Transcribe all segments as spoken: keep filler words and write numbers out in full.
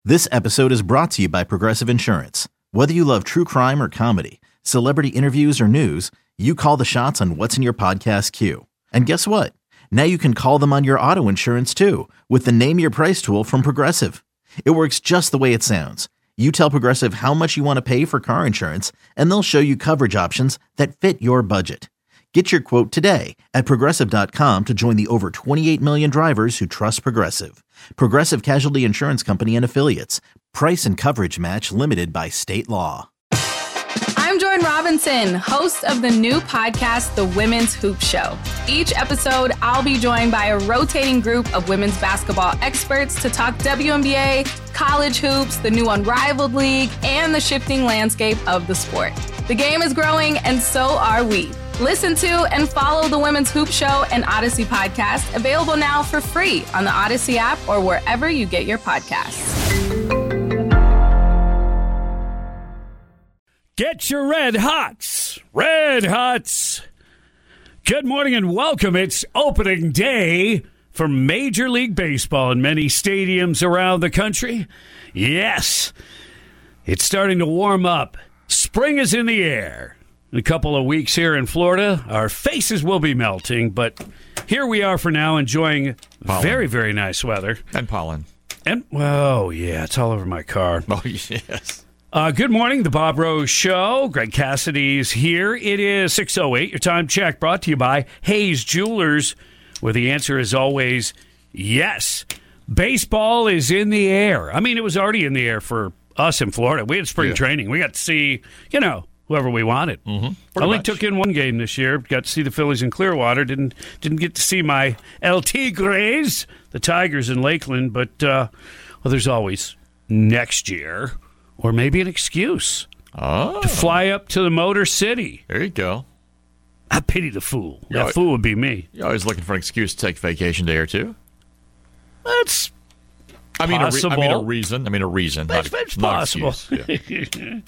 This episode is brought to you by Progressive Insurance. Whether you love true crime or comedy, celebrity interviews or news, you call the shots on what's in your podcast queue. And guess what? Now you can call them on your auto insurance too with the Name Your Price tool from Progressive. It works just the way it sounds. You tell Progressive how much you want to pay for car insurance, and they'll show you coverage options that fit your budget. Get your quote today at Progressive dot com to join the over twenty-eight million drivers who trust Progressive. Progressive Casualty Insurance Company and Affiliates. Price and coverage match limited by state law. I'm Jordan Robinson, host of the new podcast, The Women's Hoop Show. Each episode, I'll be joined by a rotating group of women's basketball experts to talk W N B A, college hoops, the new Unrivaled League, and the shifting landscape of the sport. The game is growing, and so are we. Listen to and follow the Women's Hoop Show and Odyssey podcast, available now for free on the Odyssey app or wherever you get your podcasts. Get your Red Hots. Red Hots. Good morning and welcome. It's opening day for Major League Baseball in many stadiums around the country. Yes, it's starting to warm up. Spring is in the air. In a couple of weeks here in Florida, our faces will be melting, but here we are for now enjoying pollen. very, very nice weather. And pollen. And, oh, yeah, it's all over my car. Oh, yes. Uh, good morning, the Bob Rose Show. Greg Cassidy's here. It is six oh eight, your time check, brought to you by Hayes Jewelers, where the answer is always yes. Baseball is in the air. I mean, it was already in the air for us in Florida. We had spring yeah. training. We got to see, you know, whoever we wanted. Mm-hmm. I only much. took in one game this year. Got to see the Phillies in Clearwater. Didn't didn't get to see my El Tigres, the Tigers in Lakeland. But, uh, well, there's always next year, or maybe an excuse oh. to fly up to the Motor City. There you go. I pity the fool. You're that fool would be me. You're always looking for an excuse to take a vacation day or two. That's I mean, possible. A re- I mean, a reason. I mean, a reason. That's, not, that's not possible. Yeah.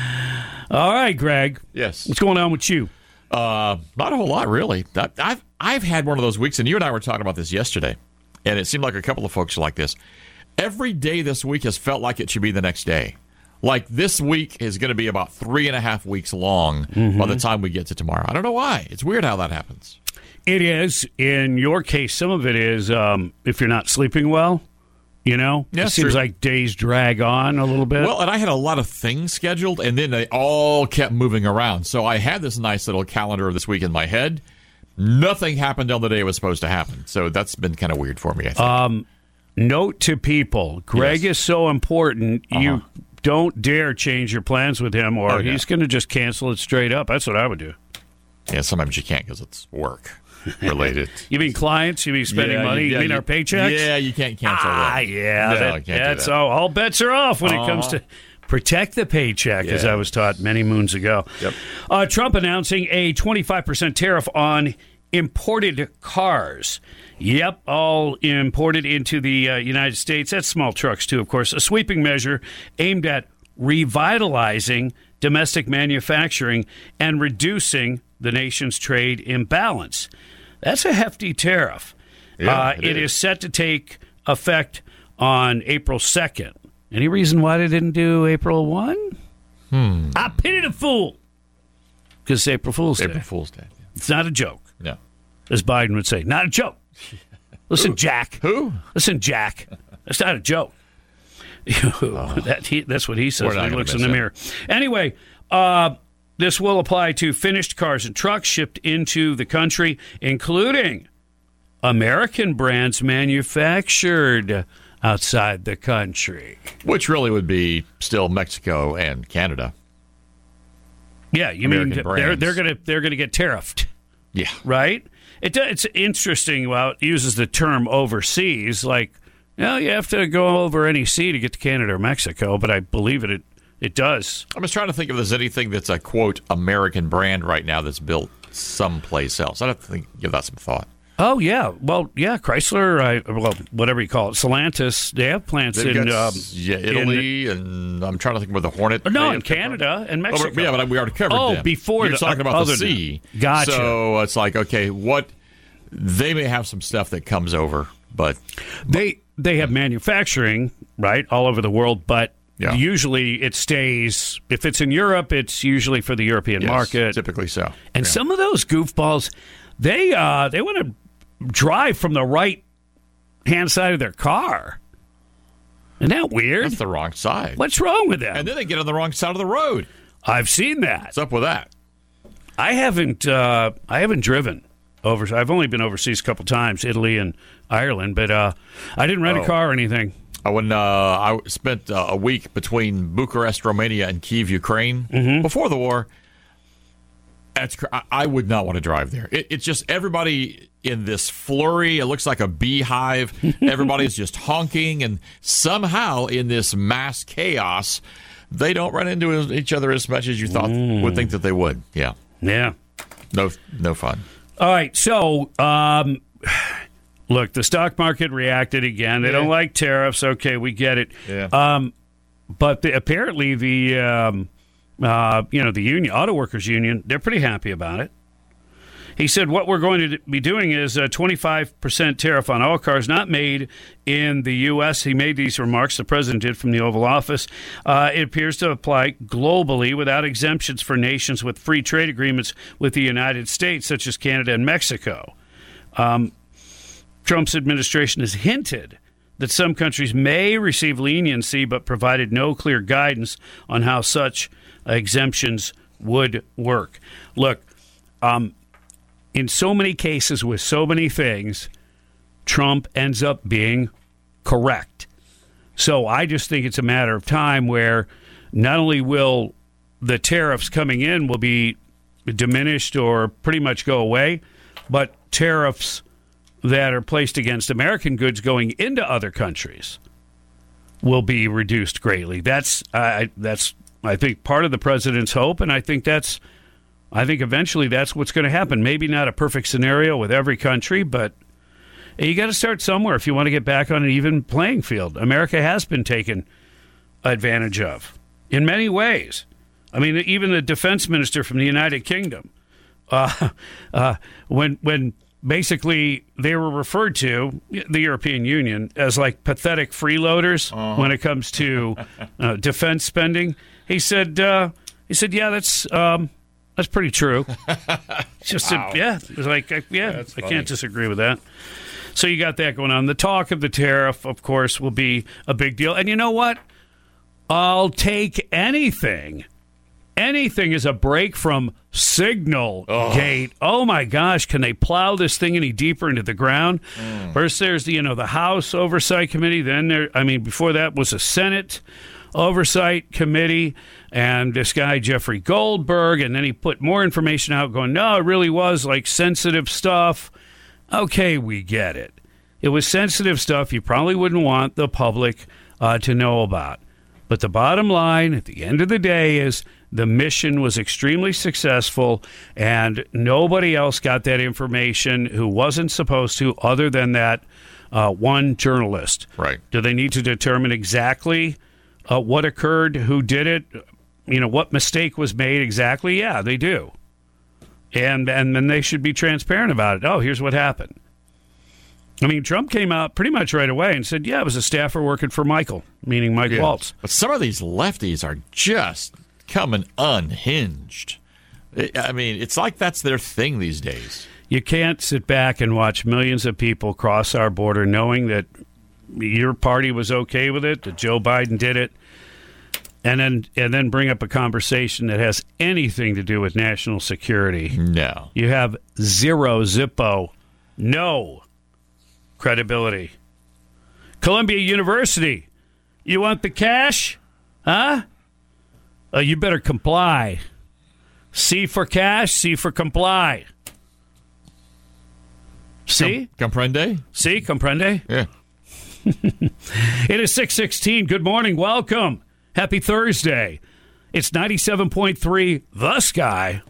All right, Greg. Yes. What's going on with you? Uh, not a whole lot, really. I've I've had one of those weeks, and you and I were talking about this yesterday, and it seemed like a couple of folks are like this. Every day this week has felt like it should be the next day. Like this week is going to be about three and a half weeks long mm-hmm. by the time we get to tomorrow. I don't know why. It's weird how that happens. It is. In your case, some of it is um, if you're not sleeping well. You know, yeah, it seems true. like days drag on a little bit. Well, and I had a lot of things scheduled, and then they all kept moving around. So I had this nice little calendar of this week in my head. Nothing happened on the day it was supposed to happen. So that's been kind of weird for me, I think. Um, note to people, Greg yes. is so important, uh-huh. you don't dare change your plans with him, or oh, yeah. he's going to just cancel it straight up. That's what I would do. Yeah, sometimes you can't because it's work. Related. You mean clients? You mean spending yeah, money? You, yeah, you mean you, our paychecks? Yeah, you can't cancel ah, that. yeah. No, that, I can't that's do that. all. All bets are off when uh-huh. it comes to protect the paycheck, yeah. as I was taught many moons ago. Yep. Uh, Trump announcing a twenty-five percent tariff on imported cars. Yep, all imported into the uh, United States. That's small trucks, too, of course. A sweeping measure aimed at revitalizing domestic manufacturing and reducing the nation's trade imbalance. That's a hefty tariff. Yeah, uh, it, it is. is set to take effect on April second. Any reason why they didn't do April first? Hmm. I pity the fool. Because it's April Fool's Day. April Fool's Day. Yeah. It's not a joke. No. As Biden would say, not a joke. Listen, Who? Jack. Who? Listen, Jack. That's not a joke. oh. that, he, that's what he says when he looks in the it. mirror. Anyway, uh, this will apply to finished cars and trucks shipped into the country, including American brands manufactured outside the country. Which really would be still Mexico and Canada. Yeah, you American mean brands. they're they're gonna they're gonna get tariffed. Yeah, right. It it's interesting. Well, it uses the term overseas, like you know, you have to go over any sea to get to Canada or Mexico, but I believe it. it It does. I'm just trying to think if there's anything that's a, quote, American brand right now that's built someplace else. I'd have to think, give that some thought. Oh, yeah. Well, yeah, Chrysler, I, well, whatever you call it, Stellantis, they have plants They've in got, um, yeah, Italy, in, and I'm trying to think where the Hornet. No, in Canada and Mexico. Oh, yeah, but we already covered Oh, them. before You're the, talking about other the sea. Gotcha. So it's like, okay, what they may have some stuff that comes over, but they they have manufacturing, right, all over the world, but Yeah. usually it stays, if it's in Europe, it's usually for the European Yes, market. typically so. And Yeah. some of those goofballs, they uh, they want to drive from the right-hand side of their car. Isn't that weird? That's the wrong side. What's wrong with that? And then they get on the wrong side of the road. I've seen that. What's up with that? I haven't. Uh, I haven't driven over. I've only been overseas a couple times, Italy and Ireland, but uh, I didn't rent Oh. a car or anything. Uh, When uh, I spent uh, a week between Bucharest, Romania, and Kyiv, Ukraine, Mm-hmm. before the war, that's cr- I, I would not want to drive there. It, it's just everybody in this flurry. It looks like a beehive. Everybody's just honking, and somehow in this mass chaos, they don't run into each other as much as you thought Mm. would think that they would. Yeah, Yeah. no, no fun. All right. So, um, look, the stock market reacted again. They Yeah. don't like tariffs. Okay, we get it. Yeah. Um, but the, apparently the um, uh, you know the union, auto workers union, they're pretty happy about it. He said what we're going to be doing is a twenty-five percent tariff on all cars not made in the U S. He made these remarks, the president did, from the Oval Office. Uh, it appears to apply globally without exemptions for nations with free trade agreements with the United States, such as Canada and Mexico. Um, Trump's administration has hinted that some countries may receive leniency, but provided no clear guidance on how such exemptions would work. Look, um, in so many cases with so many things, Trump ends up being correct. So I just think it's a matter of time where not only will the tariffs coming in will be diminished or pretty much go away, but tariffs that are placed against American goods going into other countries will be reduced greatly. That's I that's I think part of the president's hope, and I think that's I think eventually that's what's going to happen. Maybe not a perfect scenario with every country, but you got to start somewhere if you want to get back on an even playing field. America has been taken advantage of in many ways. I mean, even the defense minister from the United Kingdom, uh, uh, when when basically they were referred to, the European Union, as like pathetic freeloaders uh-huh. when it comes to uh, defense spending, he said, uh, he said, yeah, that's um, that's pretty true. Just wow. a, yeah, it was like I, yeah, that's I funny. Can't disagree with that. So you got that going on. The talk of the tariff, of course, will be a big deal. And you know what? I'll take anything. Anything is a break from Signal oh. Gate. Oh my gosh, can they plow this thing any deeper into the ground? Mm. First, there's the you know the House Oversight Committee. Then there, I mean, before that was a Senate Oversight Committee, and this guy Jeffrey Goldberg, and then he put more information out, going, no, it really was like sensitive stuff. Okay, we get it. It was sensitive stuff you probably wouldn't want the public uh, to know about. But the bottom line, at the end of the day, is the mission was extremely successful, and nobody else got that information who wasn't supposed to, other than that uh, one journalist. Right. Do they need to determine exactly uh, what occurred, who did it, you know, what mistake was made exactly? Yeah, they do. And and then they should be transparent about it. Oh, here's what happened. I mean, Trump came out pretty much right away and said, yeah, it was a staffer working for Michael, meaning Mike yeah. Waltz. But some of these lefties are just coming unhinged. I mean, it's like that's their thing these days. You can't sit back and watch millions of people cross our border knowing that your party was okay with it, that Joe Biden did it, and then and then bring up a conversation that has anything to do with national security. No. You have zero, zippo, no credibility. Columbia University, you want the cash? Huh? Uh, you better comply. C for cash, C for comply. See? Com- comprende? See, comprende? Yeah. It is six sixteen. Good morning. Welcome. Happy Thursday. It's ninety-seven point three The Sky.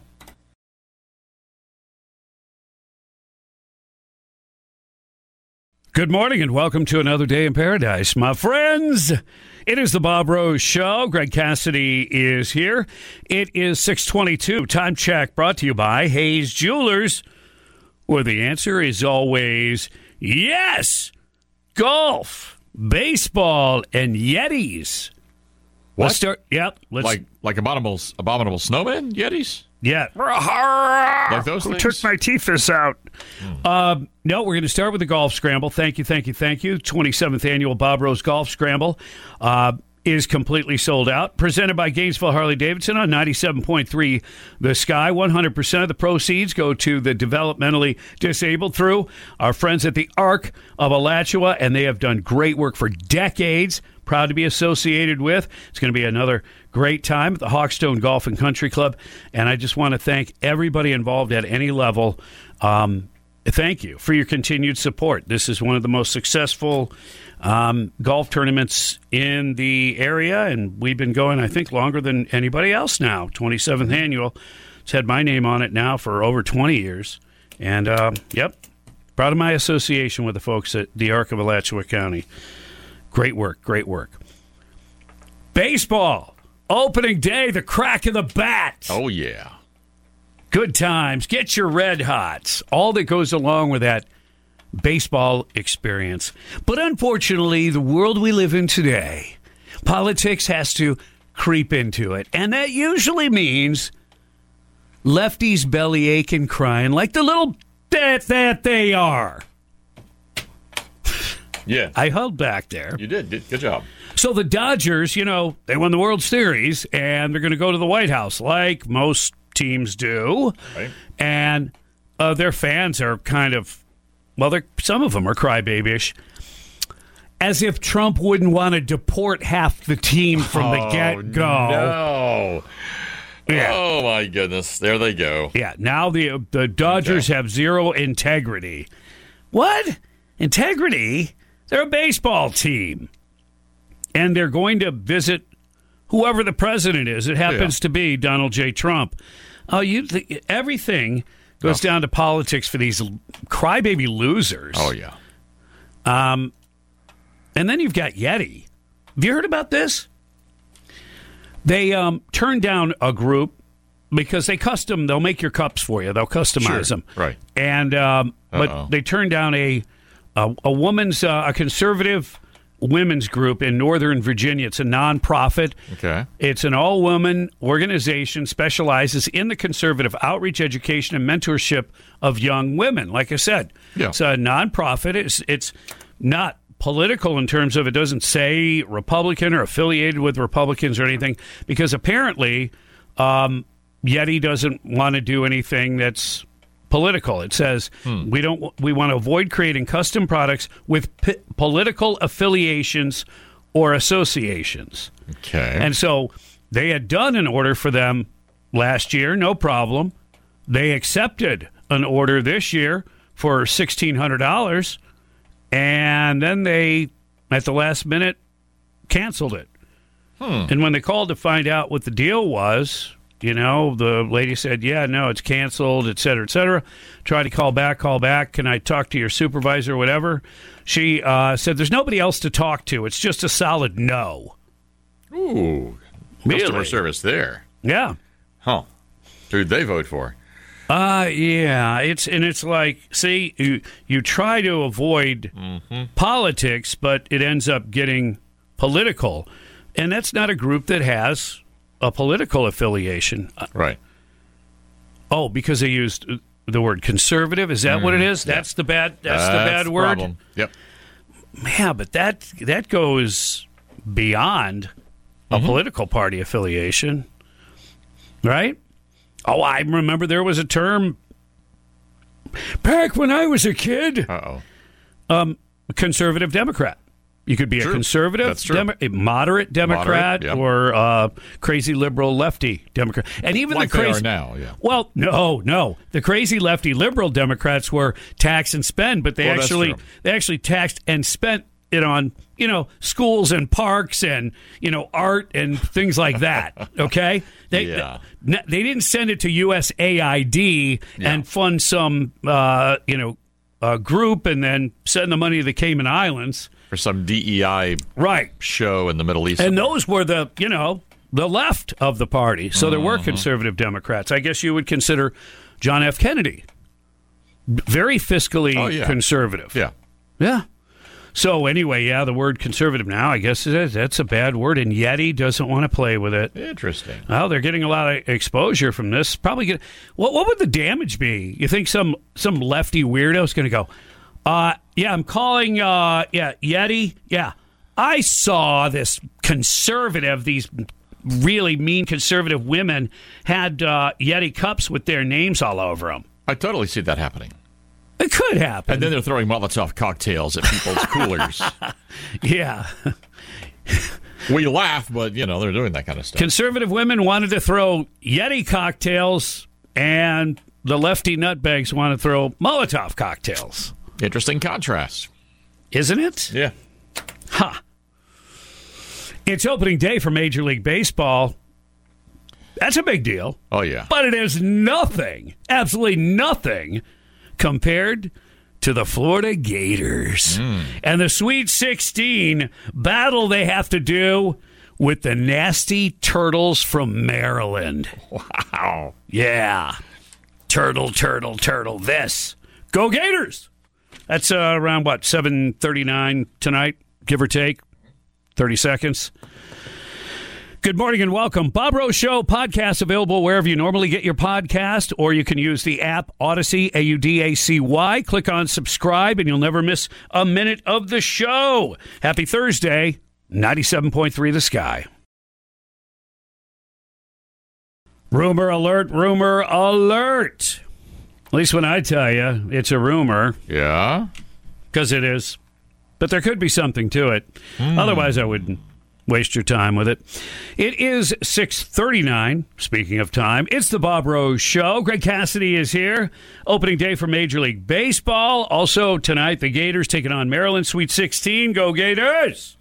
Good morning and welcome to another day in paradise, my friends. It is the Bob Rose Show. Greg Cassidy is here. It is six twenty-two. Time check brought to you by Hayes Jewelers, where the answer is always yes. Golf. baseball and Yetis. What? Let's start. Yep. Let's, Like like abominable abominable snowmen, Yetis? yeah. Like those Who things? took my teeth out? Um, no, we're going to start with the golf scramble. Thank you, thank you, thank you. twenty-seventh annual Bob Rose Golf Scramble uh, is completely sold out. Presented by Gainesville Harley-Davidson on ninety-seven point three The Sky. one hundred percent of the proceeds go to the developmentally disabled through our friends at the Arc of Alachua, and they have done great work for decades. Proud to be associated with. It's going to be another great time at the Hawkstone Golf and Country Club, and I just want to thank everybody involved at any level. Um, thank you for your continued support. This is one of the most successful um, golf tournaments in the area, and we've been going, I think, longer than anybody else now. twenty-seventh annual. It's had my name on it now for over twenty years, and uh, yep, proud of my association with the folks at the Arc of Alachua County. Great work, great work. Baseball, opening day, the crack of the bat. Oh, yeah. Good times. Get your red hots. All that goes along with that baseball experience. But unfortunately, the world we live in today, politics has to creep into it. And that usually means lefties bellyache and crying like the little that that they are. Yeah. I held back there. You did. Good, good job. So the Dodgers, you know, they won the World Series, and they're going to go to the White House like most teams do. Right. And uh, their fans are kind of, well, they're, some of them are crybabish, as if Trump wouldn't want to deport half the team from the Oh, get-go. No. Yeah. Oh, my goodness. There they go. Yeah, now the the Dodgers Okay. have zero integrity. What? Integrity? They're a baseball team. And they're going to visit whoever the president is. It happens Yeah. to be Donald J. Trump. Oh, you th- everything goes Oh. down to politics for these crybaby losers. Oh, yeah. And then you've got Yeti. Have you heard about this? They um, turned down a group because they custom. They'll make your cups for you. They'll customize Sure, them. right. And um, but Uh-oh. they turned down a a, a woman's uh, a conservative women's group in Northern Virginia. It's a nonprofit. Okay. It's an all-woman organization, specializes in the conservative outreach, education, and mentorship of young women. Like I said, Yeah. it's a nonprofit. It's it's not political in terms of it doesn't say Republican or affiliated with Republicans or anything, because apparently um, Yeti doesn't want to do anything that's political. It says we don't we want to avoid creating custom products with p- political affiliations or associations. Okay. And so they had done an order for them last year, no problem. They accepted an order this year for sixteen hundred dollars, and then they, at the last minute, canceled it. And when they called to find out what the deal was, you know, the lady said, yeah, no, it's canceled, et cetera, et cetera. Tried to call back, call back. Can I talk to your supervisor or whatever? She uh, said, there's nobody else to talk to. It's just a solid no. Ooh. Really? Customer service there. Yeah. Huh. Who'd they vote for? Uh, yeah, it's and it's like, see, you you try to avoid politics, but it ends up getting political, and that's not a group that has a political affiliation. Uh, Right. Oh, because they used the word conservative. Is that what it is? That's the bad. That's, the bad the word. problem. Yep. Yeah, but that that goes beyond a political party affiliation, right? Oh, I remember there was a term back when I was a kid. Uh-oh. Conservative Democrat. You could be True. a conservative, That's true. Demo- a moderate Democrat, Moderate, yep. or uh, crazy liberal lefty Democrat. And even Like the they crazy are now, yeah. Well, no, no. The crazy lefty liberal Democrats were tax and spend, but they Well, that's actually true. they actually taxed and spent it on, you know, schools and parks and, you know, art and things like that. Okay? They Yeah. they, they didn't send it to U S A I D Yeah. and fund some uh, you know, uh, group and then send the money to the Cayman Islands. For some D E I Right. show in the Middle East. And those were the, you know, the left of the party. So there were conservative Democrats. I guess you would consider John F. Kennedy very fiscally Oh, yeah. conservative. Yeah. Yeah. So anyway, yeah, the word conservative now, I guess it is, that's a bad word, and Yeti doesn't want to play with it. Interesting. Well, they're getting a lot of exposure from this. Probably get what? What would the damage be? You think some some lefty weirdo is going to go? Uh, yeah, I'm calling. Uh, yeah, Yeti. Yeah, I saw this conservative. These really mean conservative women had uh, Yeti cups with their names all over them. I totally see that happening. It could happen. And then they're throwing Molotov cocktails at people's coolers. Yeah. We laugh, but, you know, they're doing that kind of stuff. Conservative women wanted to throw Yeti cocktails, and the lefty nutbags want to throw Molotov cocktails. Interesting contrast. Isn't it? Yeah. Ha. Huh. It's opening day for Major League Baseball. That's a big deal. Oh, yeah. But it is nothing, absolutely nothing, compared to the Florida Gators mm. and the Sweet sixteen battle they have to do with the nasty Turtles from Maryland. Wow. Yeah. Turtle, turtle, turtle, this. Go Gators! That's uh, around, what, seven thirty-nine tonight, give or take? thirty seconds. Good morning and welcome. Bob Rose Show podcast available wherever you normally get your podcast, or you can use the app Audacy, A U D A C Y. Click on subscribe, and you'll never miss a minute of the show. Happy Thursday, ninety-seven point three The Sky. Rumor alert, rumor alert. At least when I tell you it's a rumor. Yeah? Because it is. But there could be something to it. Mm. Otherwise, I wouldn't waste your time with it. It is six thirty-nine. Speaking of time, it's the Bob Rose Show. Greg Cassidy is here. Opening day for Major League Baseball. Also tonight, the Gators taking on Maryland. Sweet sixteen. Go Gators!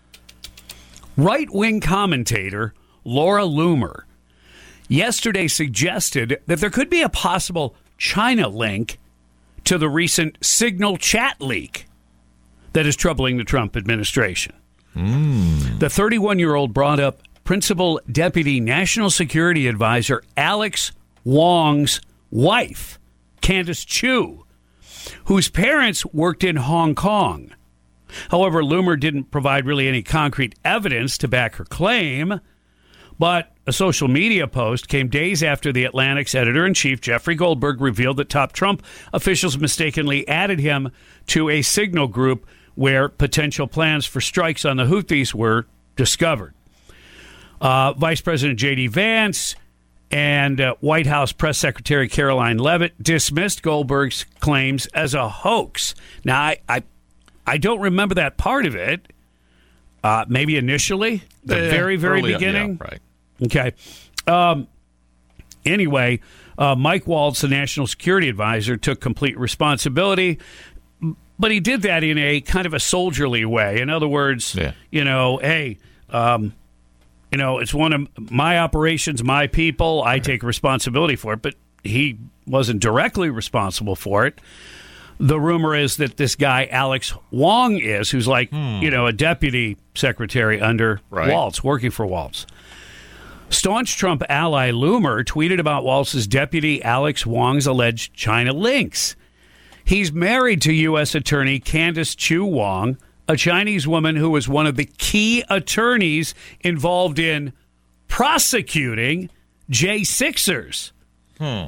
Right-wing commentator Laura Loomer yesterday suggested that there could be a possible China link to the recent Signal chat leak that is troubling the Trump administration. Mm. The thirty-one-year-old brought up Principal Deputy National Security Advisor Alex Wong's wife, Candace Chu, whose parents worked in Hong Kong. However, Loomer didn't provide really any concrete evidence to back her claim, but a social media post came days after the Atlantic's editor-in-chief, Jeffrey Goldberg, revealed that top Trump officials mistakenly added him to a Signal group where potential plans for strikes on the Houthis were discovered. Uh, Vice President J D. Vance and uh, White House Press Secretary Caroline Leavitt dismissed Goldberg's claims as a hoax. Now, I I, I don't remember that part of it. Uh, maybe initially, the yeah, very, very early, beginning. Yeah, right. Okay. Um, anyway, uh, Mike Waltz, the National Security Advisor, took complete responsibility. But he did that in a kind of a soldierly way. In other words, yeah. you know, hey, um, you know, it's one of my operations, my people. I take responsibility for it. But he wasn't directly responsible for it. The rumor is that this guy, Alex Wong, is, who's like, hmm. you know, a deputy secretary under right. Waltz, working for Waltz. Staunch Trump ally Loomer tweeted about Waltz's deputy Alex Wong's alleged China links. He's married to U S Attorney Candace Chu Wong, a Chinese woman who was one of the key attorneys involved in prosecuting J sixers. Hmm.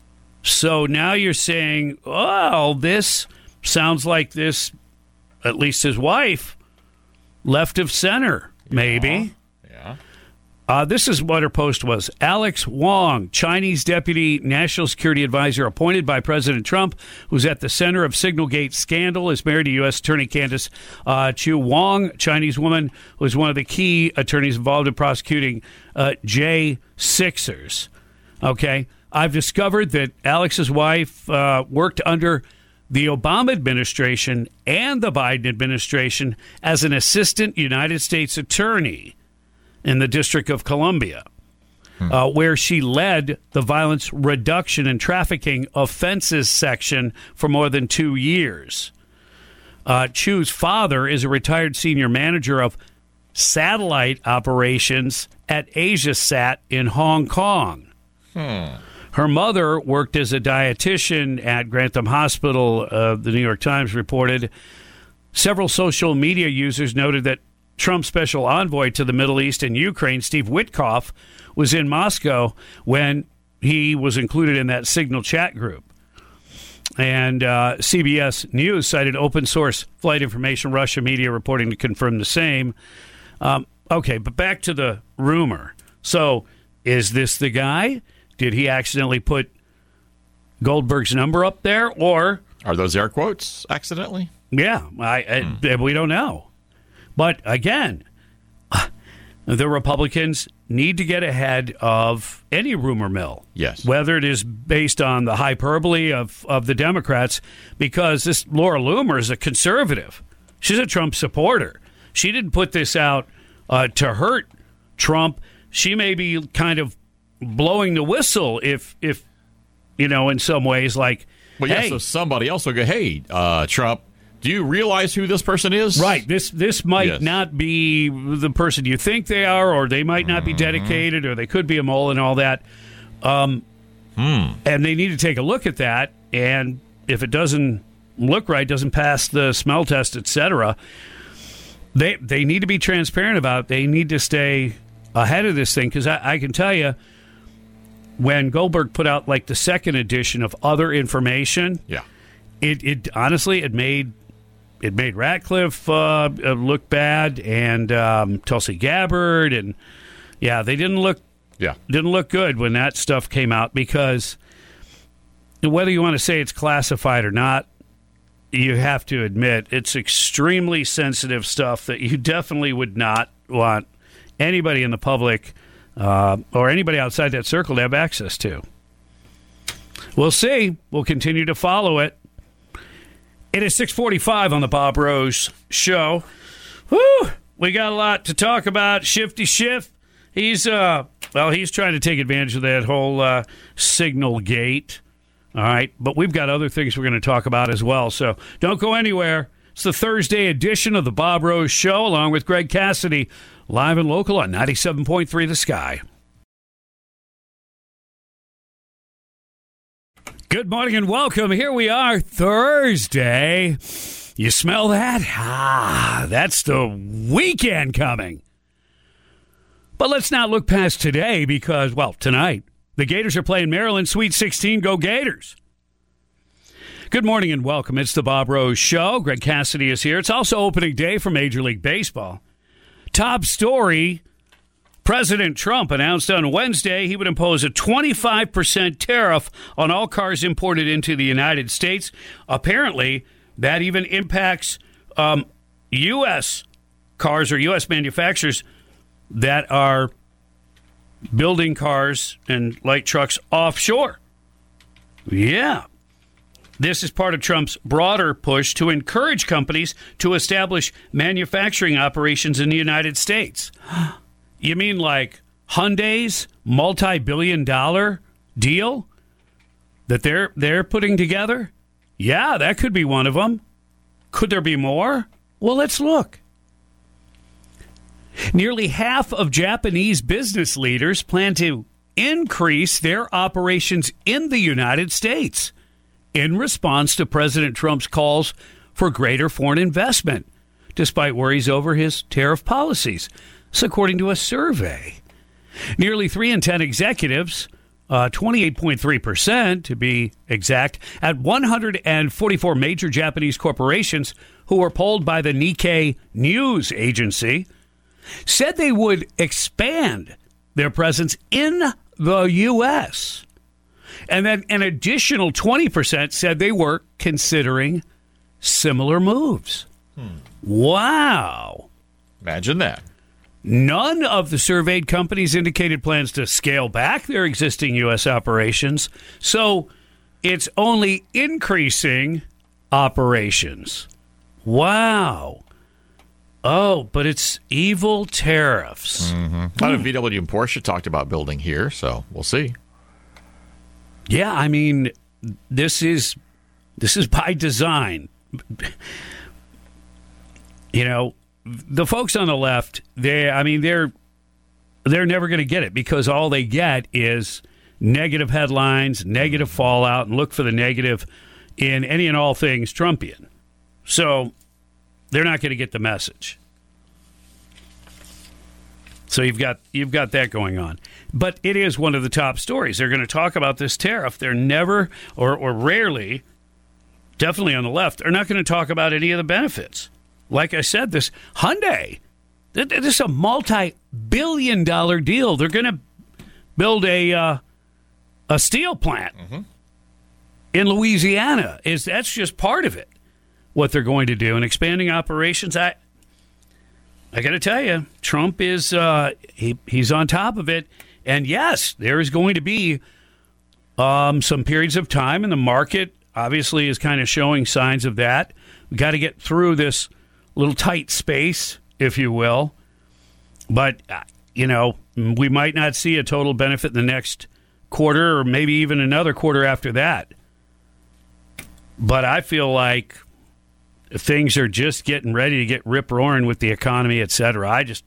So now you're saying, oh, this sounds like this, at least his wife, left of center, maybe. Yeah. yeah. Uh, this is what her post was. Alex Wong, Chinese Deputy National Security Advisor appointed by President Trump, who's at the center of Signalgate scandal, is married to U S Attorney Candace uh, Chu Wong, Chinese woman who is one of the key attorneys involved in prosecuting uh, J sixers. Okay. I've discovered that Alex's wife uh, worked under the Obama administration and the Biden administration as an assistant United States attorney in the District of Columbia, hmm. uh, where she led the violence reduction and trafficking offenses section for more than two years. Uh, Chu's father is a retired senior manager of satellite operations at AsiaSat in Hong Kong. Hmm. Her mother worked as a dietitian at Grantham Hospital, uh, the New York Times reported. Several social media users noted that Trump's special envoy to the Middle East and Ukraine, Steve Witkoff, was in Moscow when he was included in that Signal chat group. And uh, C B S News cited open-source flight information, Russia media reporting to confirm the same. Um, okay, but back to the rumor. So, is this the guy? Did he accidentally put Goldberg's number up there, or... Are those air quotes accidentally? Yeah, I, I, hmm. we don't know. But again, the Republicans need to get ahead of any rumor mill. Yes. Whether it is based on the hyperbole of, of the Democrats, because this Laura Loomer is a conservative. She's a Trump supporter. She didn't put this out uh, to hurt Trump. She may be kind of blowing the whistle if, if you know, in some ways, like, well, yeah, hey, so somebody else will go, hey, uh, Trump, do you realize who this person is? Right. This this might yes. not be the person you think they are, or they might not mm-hmm. be dedicated, or they could be a mole and all that. Um, hmm. And they need to take a look at that. And if it doesn't look right, doesn't pass the smell test, et cetera, they, they need to be transparent about it. They need to stay ahead of this thing. Because I, I can tell you, when Goldberg put out like the second edition of Other Information, yeah, it, it honestly, it made... It made Ratcliffe uh, look bad, and um, Tulsi Gabbard, and yeah, they didn't look yeah didn't look good when that stuff came out, because whether you want to say it's classified or not, you have to admit it's extremely sensitive stuff that you definitely would not want anybody in the public uh, or anybody outside that circle to have access to. We'll see. We'll continue to follow it. It is six forty-five on the Bob Rose Show. Woo! We got a lot to talk about. Shifty Schiff, he's uh, well, he's trying to take advantage of that whole uh, Signal gate. All right, but we've got other things we're going to talk about as well. So don't go anywhere. It's the Thursday edition of the Bob Rose Show, along with Greg Cassidy, live and local on ninety-seven point three The Sky. Good morning and welcome. Here we are, Thursday. You smell that? Ah, that's the weekend coming. But let's not look past today because, well, tonight, the Gators are playing Maryland Sweet sixteen. Go Gators. Good morning and welcome. It's the Bob Rose Show. Greg Cassidy is here. It's also opening day for Major League Baseball. Top story. President Trump announced on Wednesday he would impose a twenty-five percent tariff on all cars imported into the United States. Apparently, that even impacts um, U S cars or U S manufacturers that are building cars and light trucks offshore. Yeah. This is part of Trump's broader push to encourage companies to establish manufacturing operations in the United States. You mean like Hyundai's multi-billion dollar deal that they're they're putting together? Yeah, that could be one of them. Could there be more? Well, let's look. Nearly half of Japanese business leaders plan to increase their operations in the United States in response to President Trump's calls for greater foreign investment, despite worries over his tariff policies. So according to a survey, nearly three in ten executives, uh, twenty-eight point three percent to be exact, at one hundred forty-four major Japanese corporations who were polled by the Nikkei news agency, said they would expand their presence in the U S. And then an additional twenty percent said they were considering similar moves. Hmm. Wow. Imagine that. None of the surveyed companies indicated plans to scale back their existing U S operations, so it's only increasing operations. Wow. Oh, but it's evil tariffs. Mm-hmm. A lot of V W and Porsche talked about building here, so we'll see. Yeah, I mean, this is this is by design. You know, the folks on the left, they I mean, they're they're never going to get it because all they get is negative headlines, negative fallout, and look for the negative in any and all things Trumpian. So, they're not going to get the message. So you've got you've got that going on. But it is one of the top stories. They're going to talk about this tariff. They're never, or, or rarely, definitely on the left, are not going to talk about any of the benefits. Like I said, this Hyundai, this is a multi-billion dollar deal. They're going to build a uh, a steel plant mm-hmm. in Louisiana. Is that's just part of it, what they're going to do. And expanding operations, I I got to tell you, Trump is uh, he he's on top of it. And yes, there is going to be um, some periods of time, and the market obviously is kind of showing signs of that. We've got to get through this little tight space, if you will. But, uh, you know, we might not see a total benefit in the next quarter or maybe even another quarter after that. But I feel like things are just getting ready to get rip-roaring with the economy, et cetera. I just...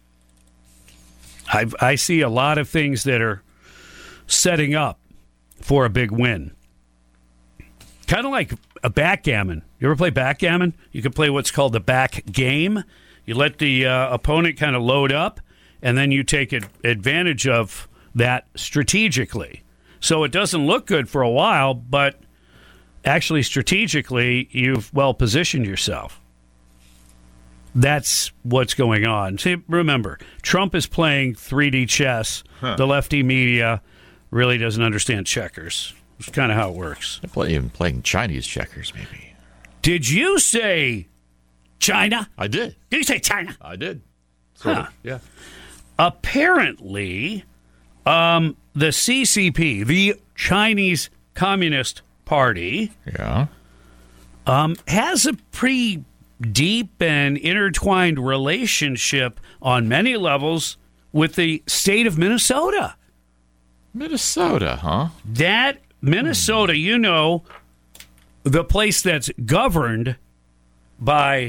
I I see a lot of things that are setting up for a big win. Kind of like a backgammon. You ever play backgammon? You can play what's called the back game. You let the uh, opponent kind of load up, and then you take ad- advantage of that strategically. So it doesn't look good for a while, but actually strategically you've well positioned yourself. That's what's going on. See, remember, Trump is playing three D chess. Huh. The lefty media really doesn't understand checkers. It's kind of how it works. They're play, even playing Chinese checkers, maybe. Did you say China? I did. Did you say China? I did. Sort huh. of, yeah. Apparently, um, the C C P, the Chinese Communist Party, yeah, um, has a pretty deep and intertwined relationship on many levels with the state of Minnesota. Minnesota, huh? That Minnesota, hmm. you know, the place that's governed by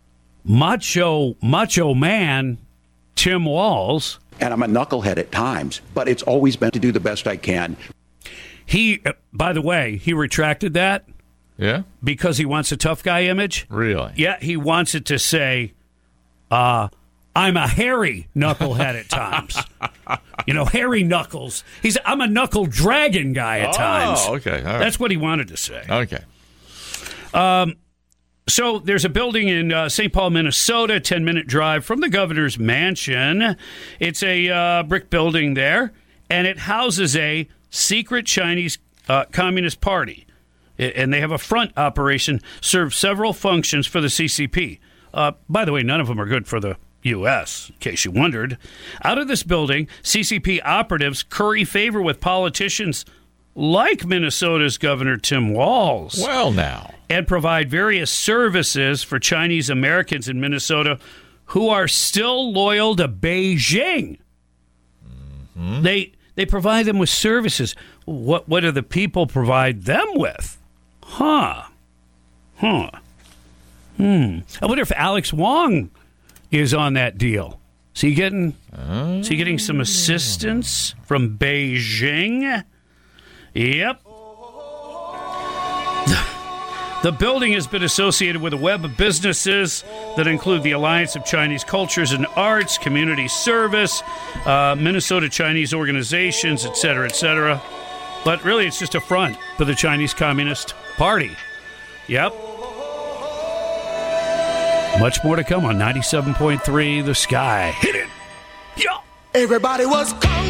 macho macho man Tim Walz. And I'm a knucklehead at times, but it's always been to do the best I can. He, by the way, he retracted that. Yeah? Because he wants a tough guy image? Really? Yeah, he wants it to say, uh, I'm a hairy knucklehead at times. You know, hairy knuckles. He's I'm a knuckle dragon guy at oh, times. Oh, okay. All right. That's what he wanted to say. Okay. Um, so there's a building in uh, Saint Paul, Minnesota, ten-minute drive from the governor's mansion. It's a uh, brick building there, and it houses a secret Chinese uh, Communist Party. And they have a front operation, serve several functions for the C C P. Uh, by the way, none of them are good for the U S, in case you wondered. Out of this building, C C P operatives curry favor with politicians like Minnesota's Governor Tim Walz. Well, now. And provide various services for Chinese Americans in Minnesota who are still loyal to Beijing. Mm-hmm. They they provide them with services. What what do the people provide them with? Huh. Huh. Hmm. I wonder if Alex Wong is on that deal. Is he getting, oh. is he getting some assistance from Beijing? Yep. The building has been associated with a web of businesses that include the Alliance of Chinese Cultures and Arts, Community Service, uh, Minnesota Chinese organizations, et cetera, et cetera. But really, it's just a front for the Chinese Communist Party. Yep. Much more to come on ninety-seven point three The Sky. Hit it! Yeah! Everybody was calling.